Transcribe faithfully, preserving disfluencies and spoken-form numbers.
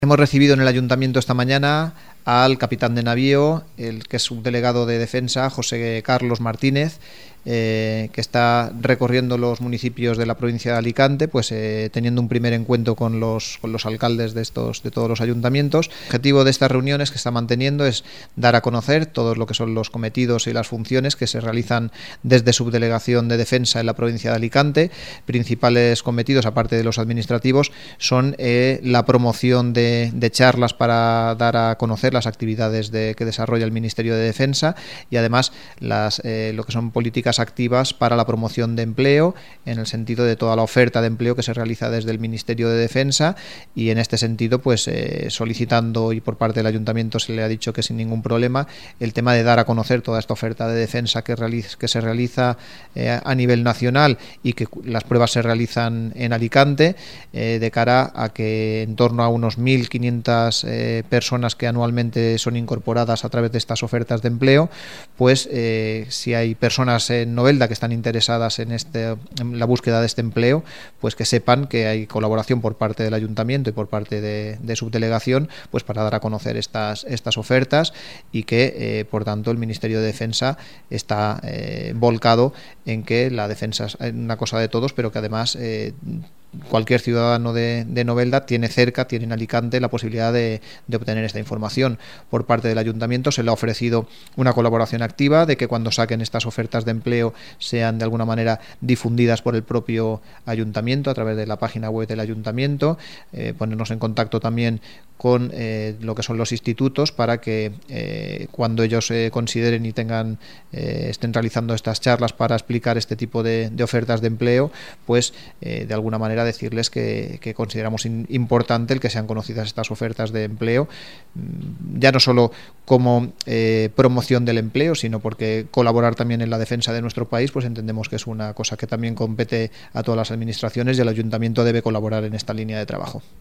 Hemos recibido en el Ayuntamiento esta mañana al capitán de navío, el que es subdelegado de Defensa, José Carlos Martínez, eh, que está recorriendo los municipios de la provincia de Alicante, pues eh, teniendo un primer encuentro con los, con los alcaldes de estos de todos los ayuntamientos. El objetivo de estas reuniones que está manteniendo es dar a conocer todo lo que son los cometidos y las funciones que se realizan desde Subdelegación de Defensa en la provincia de Alicante. Principales cometidos, aparte de los administrativos, son eh, la promoción de, de charlas para dar a conocer las actividades de, que desarrolla el Ministerio de Defensa y además las, eh, lo que son políticas activas para la promoción de empleo, en el sentido de toda la oferta de empleo que se realiza desde el Ministerio de Defensa, y en este sentido pues eh, solicitando, y por parte del Ayuntamiento se le ha dicho que sin ningún problema, el tema de dar a conocer toda esta oferta de defensa que, realiza, que se realiza eh, a nivel nacional y que las pruebas se realizan en Alicante, eh, de cara a que en torno a unos mil quinientas eh, personas que anualmente son incorporadas a través de estas ofertas de empleo, pues eh, si hay personas en Novelda que están interesadas en, este, en la búsqueda de este empleo, pues que sepan que hay colaboración por parte del Ayuntamiento y por parte de, de Subdelegación, pues para dar a conocer estas, estas ofertas, y que eh, por tanto el Ministerio de Defensa está eh, volcado en que la defensa es una cosa de todos, pero que además eh, cualquier ciudadano de, de Novelda tiene cerca, tiene en Alicante la posibilidad de, de obtener esta información. Por parte del Ayuntamiento se le ha ofrecido una colaboración activa, de que cuando saquen estas ofertas de empleo sean de alguna manera difundidas por el propio Ayuntamiento a través de la página web del Ayuntamiento, eh, ponernos en contacto también con eh, lo que son los institutos para que eh, cuando ellos eh, consideren y tengan eh, estén realizando estas charlas para explicar este tipo de, de ofertas de empleo, pues eh, de alguna manera decirles que, que consideramos in, importante el que sean conocidas estas ofertas de empleo, ya no solo como eh, promoción del empleo, sino porque colaborar también en la defensa de nuestro país, pues entendemos que es una cosa que también compete a todas las administraciones, y el Ayuntamiento debe colaborar en esta línea de trabajo.